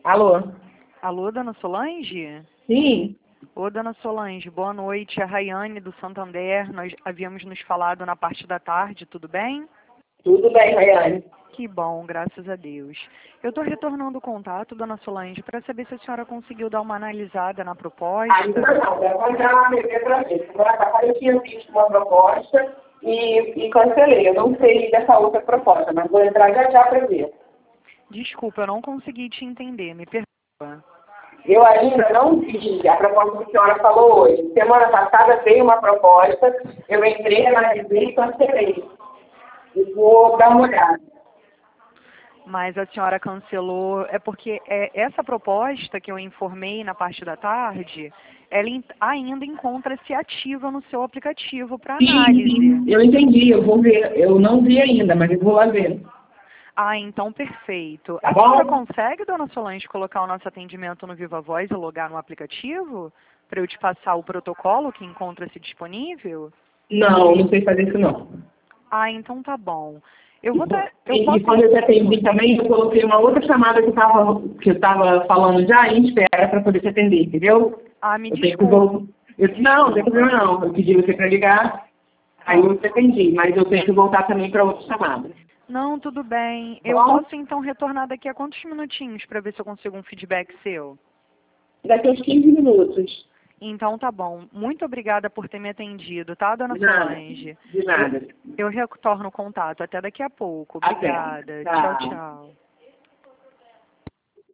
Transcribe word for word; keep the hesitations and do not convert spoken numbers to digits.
Alô? Alô, dona Solange? Sim. Ô, dona Solange, boa noite. É a Rayane do Santander. Nós havíamos nos falado na parte da tarde, tudo bem? Tudo bem, Rayane. Que bom, graças a Deus. Eu estou retornando o contato, dona Solange, para saber se a senhora conseguiu dar uma analisada na proposta. Ainda não, eu vou entrar na T V para ver. Semana passada eu tinha visto uma proposta e, e cancelei. Eu não sei dessa outra proposta, mas vou entrar já já para ver. Desculpa, eu não consegui te entender, me perdoa. Eu ainda não vi a proposta que a senhora falou hoje. Semana passada veio uma proposta, eu entrei, analisei e cancelei. E vou dar uma olhada. Mas a senhora cancelou, é porque é, essa proposta que eu informei na parte da tarde, ela in- ainda encontra-se ativa no seu aplicativo para análise. Sim, eu entendi, eu vou ver. Eu não vi ainda, mas eu vou lá ver. Ah, então perfeito. Tá A senhora bom? consegue, dona Solange, colocar o nosso atendimento no Viva Voz e logar no aplicativo? Para eu te passar o protocolo que encontra-se disponível? Não, não sei fazer isso não. Ah, então tá bom. Eu E, vou qu- dar. Eu e- e posso. quando eu te atendi também, eu coloquei uma outra chamada que eu estava que eu tava falando já em espera para poder te atender, entendeu? Ah, me Eu tenho que desculpe. voltar. Eu, não, não tem problema não. Eu pedi você para ligar, aí eu te atendi, mas eu tenho que voltar também para outra chamada. Não, tudo bem. Tá Eu bom? posso então retornar daqui a quantos minutinhos para ver se eu consigo um feedback seu? Daqui a uns quinze minutos. Então tá bom. Muito obrigada por ter me atendido, tá, dona De nada. Solange? De nada. Eu, eu retorno o contato. Até daqui a pouco. Até. Obrigada. Tchau, Tchau. tchau.